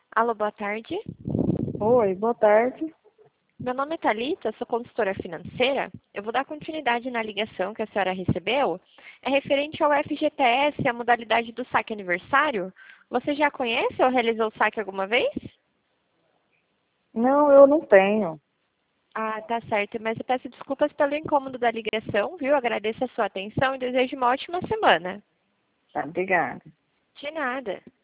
Alô, boa tarde. Oi, boa tarde. Meu nome é Thalita, sou consultora financeira. Eu vou dar continuidade na ligação que a senhora recebeu. É referente ao FGTS, a modalidade do saque aniversário. Você já conhece ou realizou o saque alguma vez? Não, eu não tenho. Ah, tá certo. Mas eu peço desculpas pelo incômodo da ligação, viu? Agradeço a sua atenção e desejo uma ótima semana. Tá, obrigada. De nada.